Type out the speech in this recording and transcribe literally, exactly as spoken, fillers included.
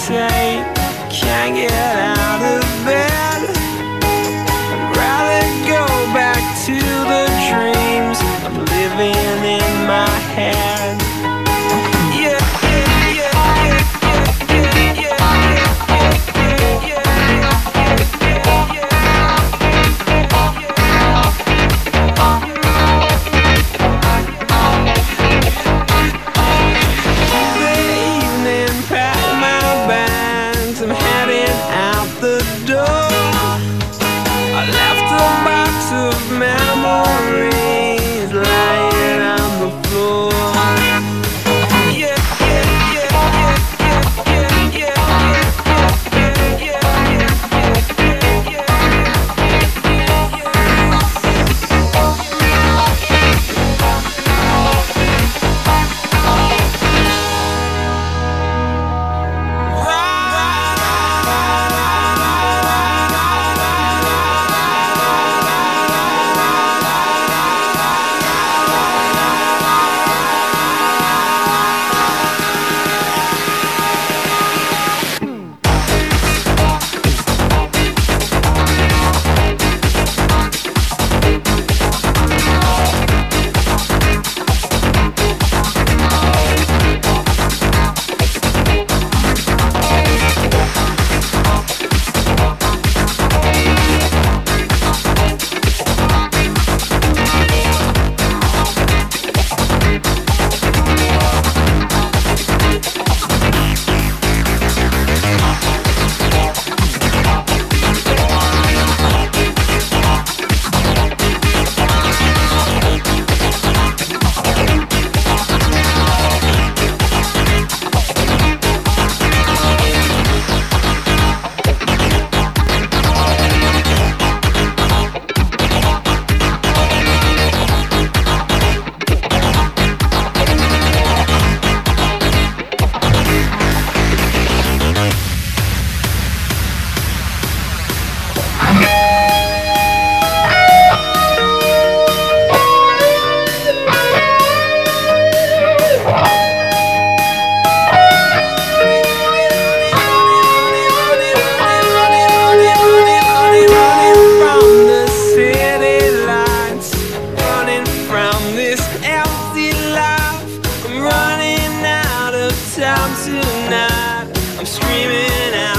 hesitate, can't get out of bed. I'd rather go back to the dreams I'm living in my head. Yeah, yeah, yeah, yeah, yeah, yeah, yeah, yeah, I'm heading out the door. I left a box of memories lying on the floor. Yeah, yeah, yeah, yeah, yeah, yeah, yeah, yeah, time tonight, I'm screaming out.